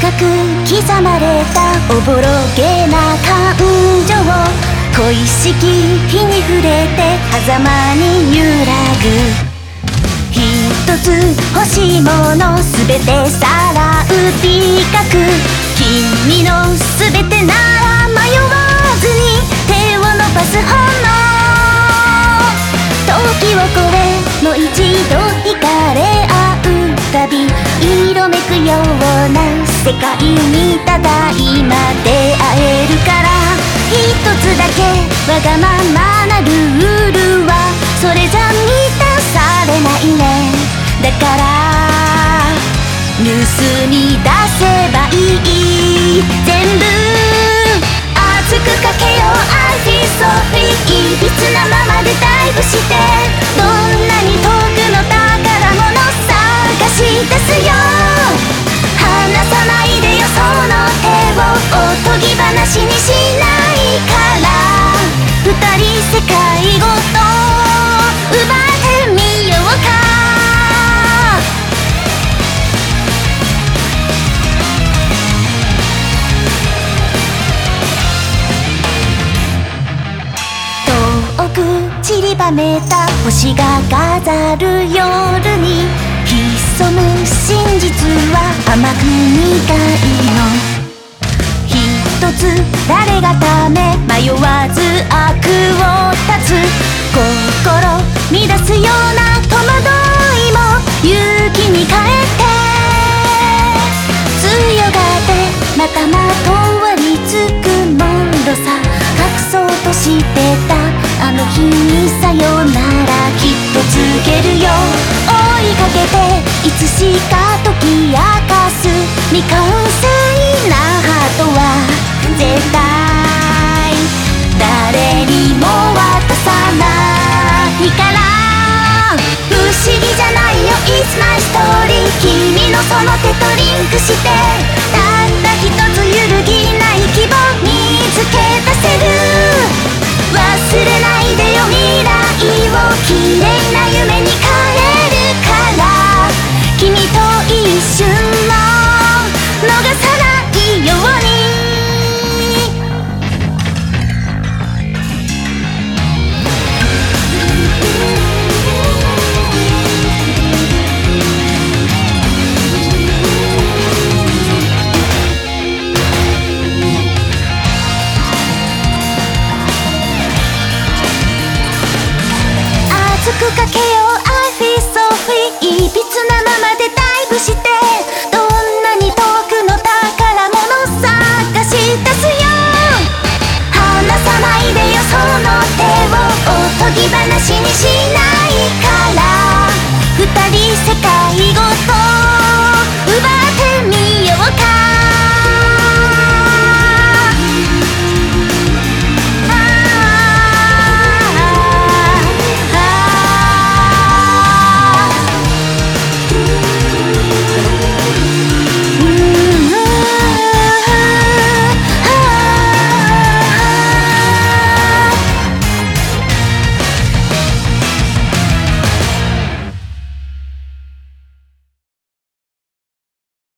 深く刻まれたおぼろげな感情、恋しき日に触れて狭間に揺らぐ。一つ欲しいものすべてさらう美覚、君のすべてなら迷わずに手を伸ばすほど、時を超えもう一度惹かれ合うたび、色めくような世界にただ今出会えるから。一つだけわがままなルールはそれじゃ満たされないね。だから盗み出せばいい、全部熱くかけよう。 I feel so free、 いびつなままでダイブして、どんなに遠くの宝物探し出すよ。離さないでよその手を、おとぎ話にしないから。二人世界ごと奪ってみようか。遠く散りばめた星が飾る夜に潜む真実は甘く苦いの。一つ誰がため迷わず悪を断つ、心乱すような戸惑いも勇気に変えて、強がってまたまとわりつくもろさ、隠そうとしてたあの日にさよならきっと告げるよ。追いかけていつしか解き明かす未完成なハートは絶対誰にも渡さないから。不思議じゃないよ It's my story、 君のその手とリンクして、たった一つ揺るぎない希望見つけ出せる。忘れないでよ未来を綺麗な夢に変えるから。君と一瞬